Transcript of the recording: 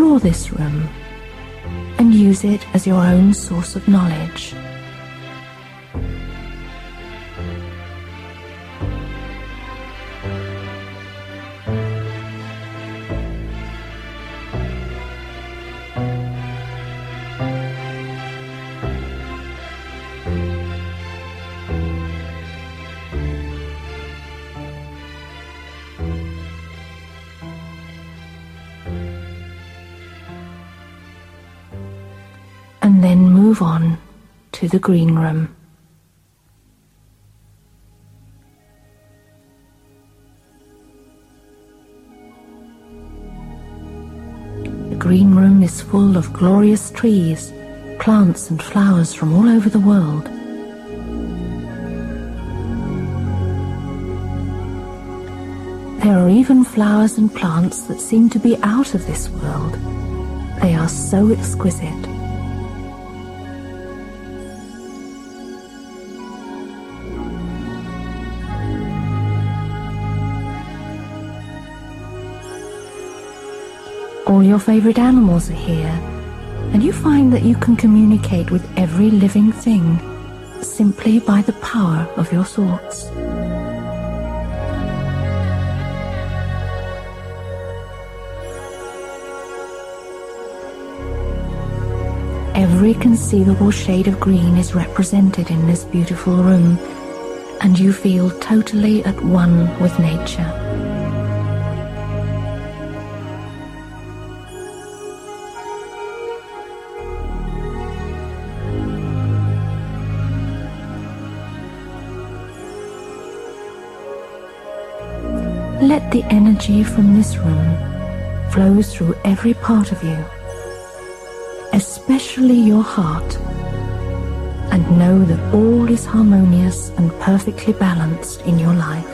explore this room and use it as your own source of knowledge. And then move on to the green room. The green room is full of glorious trees, plants and flowers from all over the world. There are even flowers and plants that seem to be out of this world. They are so exquisite. All your favorite animals are here, and you find that you can communicate with every living thing simply by the power of your thoughts. Every conceivable shade of green is represented in this beautiful room, and you feel totally at one with nature. Let the energy from this room flow through every part of you, especially your heart, and know that all is harmonious and perfectly balanced in your life.